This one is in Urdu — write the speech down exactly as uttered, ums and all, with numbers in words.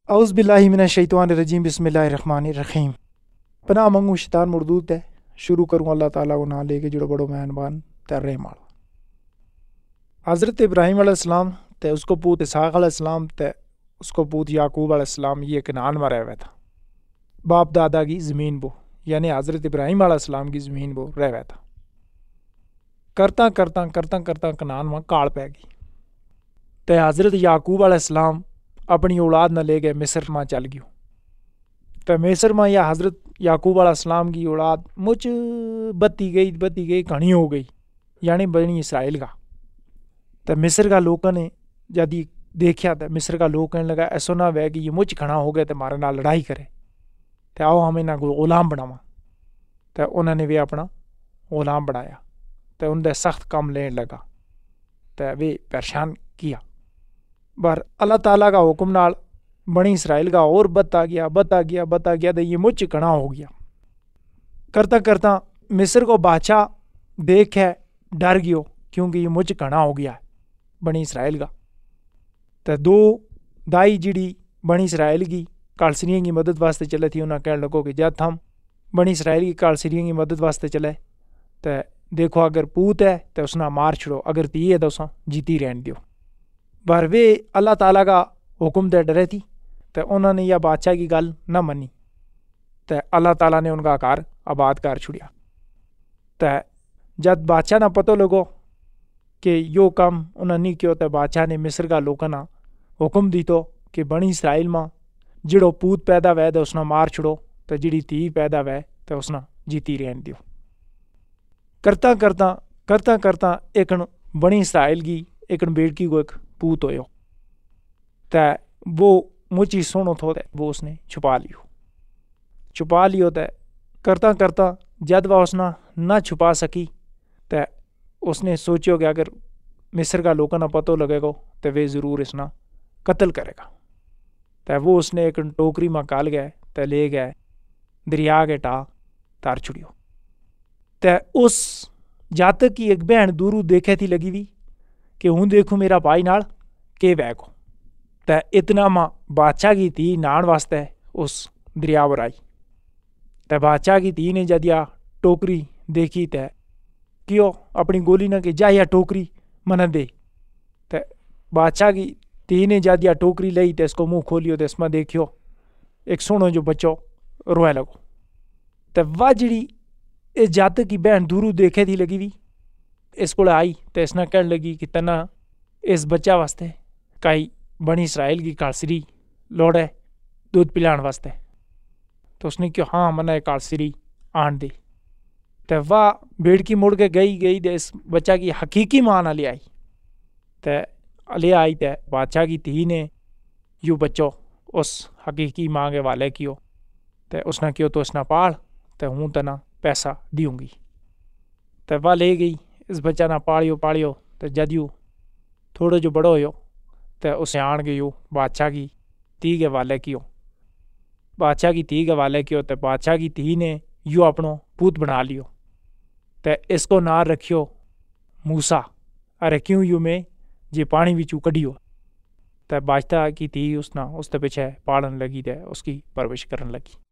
اعوذ باللہ من الشیطان الرجیم بسم اللہ الرحمن الرحیم. پناہ منگوں شیطان مردود ہے. شروع کروں اللہ تعالیٰ کو نام لے کے جڑو بڑو مہربان تے رحم والا. حضرت ابراہیم علیہ السلام تے اس کو پوت اسحاق علیہ السلام تے اس کو پوت یعقوب علیہ السلام یہ کنعان میں رہ ہوئے تھا. باپ دادا کی زمین بو یعنی حضرت ابراہیم علیہ السلام کی زمین بو رہ ہوئے تھا. کرتا کرتا کرتا کرتا کنعان میں کاڑ پہ گئی تے حضرت یعقوب علیہ السلام اپنی اولاد نہ لے گئے مصر ماں چل گیو. تے مصر ماں یا حضرت یعقوب علیہ السلام کی اولاد مجھ بتی گئی بتی گئی گھنی ہو گئی یعنی بنی اسرائیل کا. تے مصر کا لوگوں نے جدی دیکھا تے مصر کا لوگ کہنے لگا ایسا نہ ہوئے کہ یہ مجھ کھڑا ہو گئے تے مارے نال لڑائی کرے تے آؤ ہم انہاں کو غلام بناواں. تے انہوں نے بھی اپنا غلام بنایا تے ان دے سخت کام لین لگا تے وہ پریشان کیا. بار اللہ تعالیٰ کا حکم نال بنی اسرائیل کا اور بتا گیا بتا گیا بتا گیا تو یہ مجھ کنا ہو گیا. کرتا کرتا مصر کو بادشاہ دیکھ ہے ڈر گیو کیونکہ یہ مجھ کنا ہو گیا ہے بنی اسرائیل کا. تو دو دائی جڑی بنی اسرائیل کی کالسریوں کی مدد واسطے چلے تھی انہاں کہنے لگو کہ جد ہم بنی اسرائیل کی کالسریوں کی مدد واسطے چلے تو دیکھو اگر پوت ہے تو اس نہ مار چھڑو اگر تی ہے تو اساں جیتی رہن دیو. بار وہ اللہ تعالیٰ کا حکم دے ڈرے تھی تو انہوں نے یہ بادشاہ کی گل نہ منی تو اللہ تعالیٰ نے ان کا گھر آباد کر چھڑیا. تو جد بادشاہ نہ پتہ لگو کہ یو کم انہوں نے کیوں تو بادشاہ نے مصر کا لوگوں نہ حکم دی تو کہ بنی اسرائیل ماں جڑو پوت پیدا ہوئے تو اس نہ مار چھڑو تو جڑی تی پیدا ہوئے تو اس نہ جیتی رہن دیو. کرتا کرتا کرتا کرتا ایک بنی اسرائیل کی ایک بیٹکی کو ایک پوت ہوئے تو وہ مجھے سونو تھو دے وہ اس نے چھپا لیو چھپا لیو تو کرتا کرتا جد وہ اس نے نہ چھپا سکی تو اس نے سوچو کہ اگر مصر کا لوگوں نہ پتہ لگے گا تو وہ ضرور اس نے قتل کرے گا. تو وہ اس نے ایک ٹوکری میں کال گئے تو لے گئے دریا کے ٹا تار چھڑیو. تو اس جاتک کی ایک بہن دورو دیکھے تھی لگی ہوئی کہ ہوں دیکھوں میرا بھائی نال کے بہ کو. تو اتنا ماں بادشاہ کی تھی نان واسطے اس دریا پر آئی. تو بادشاہ کی تھی نے جدیا ٹوکری دیکھی تو کیوں اپنی گولی نہ کہ جا یا ٹوکری من دے. تو بادشاہ کی تھی نے جدیا ٹوکری لئی تو اس کو منہ کھولیو تو اس میں دیکھیو ایک سونو جو بچو روئے لگو. تو وہ جڑی اس جاتک کی بہن دورو دیکھے تھی لگی ہوئی اس کو آئی تو اس نے کہنے لگی کہ تنا اس بچہ واسطے کئی بنی اسرائیل کی کالسری لوڑ ہے دودھ پلان واسطے. تو اس نے کہا ہاں منہ کالسری آن دے. تو وہ بیڑکی مڑ کے گئی گئی تو اس بچہ کی حقیقی ماں نہ لے آئی تو لے آئی تو بادشاہ کی تھی نے یوں بچو اس حقیقی ماں کے والے کیو تو اس نے کیوں تو اس نے پال تو ہوں تنا پیسہ دیوں گی. تو وہ لے گئی اس بچہ نہ پاڑیو پاڑیو تو جدیو تھوڑے جو بڑو ہوئیو تو اسے آن گئیو بادشاہ کی تی کے والے کیو بادشاہ کی تی کے والے کیو تو بادشاہ کی تی نے یوں اپنو پوت بنا لیو. تو اس کو نار رکھیو موسیٰ ارے کیوں یوں میں جی پانی بھی چو کڈیو. تو بادشاہ کی تی اس نہ اس تے پیچھے پالن لگی تے اس کی پرورش کرن لگی.